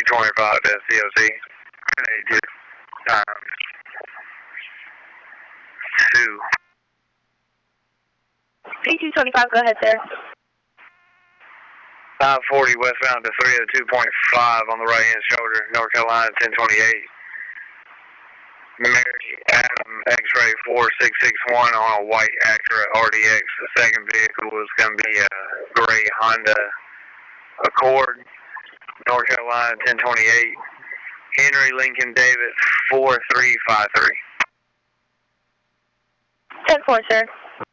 25 SCOC. Times 2. P225, go ahead, sir. 540 westbound to 302.5 on the right hand shoulder, North Carolina 1028. Mary Adam X-ray 4661 on a white Acura RDX. The second vehicle is going to be a gray Honda Accord, North Carolina 1028. Henry Lincoln David 4353. 10-4, sir.